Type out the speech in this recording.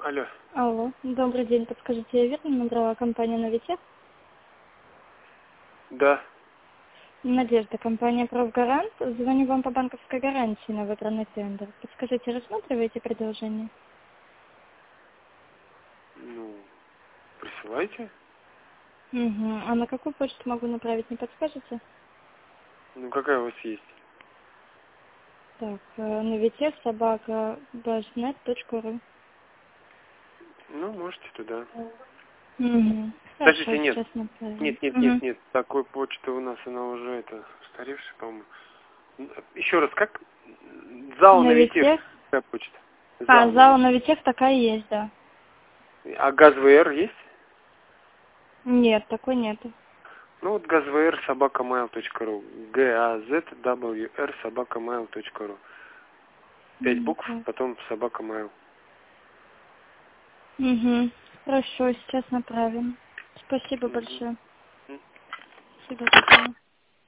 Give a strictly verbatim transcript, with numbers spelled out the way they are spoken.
Алло. Алло, добрый день. Подскажите, я верно набрала компанию «Новитех»? Да. Надежда, компания «Профгарант». Звоню вам по банковской гарантии на выбранный тендер. Подскажите, рассматриваете предложение? Ну, присылайте. Угу. А на какую почту могу направить, не подскажете? Ну, какая у вас есть? Так, новитех собака башнет точка ру. Ну, можете туда. Угу. Хорошо, Подождите, нет. сейчас направим. Нет, нет, Угу. нет, нет. Такой почта у нас, она уже, это, устаревшая, по-моему. Еще раз, как? Зал Новитех. Новитех. Какая почта? А, Зал зал Новитех. «Новитех» такая есть, да. А ГАЗ-ВР есть? Нет, такой нету. Ну, вот газвр собака mail точка ру. джи а зет дабл ю эр собака mail точка ру. Пять М, букв, так. потом собака mail. Угу. Хорошо, сейчас направим. Спасибо Мгм. большое. Всего доброго.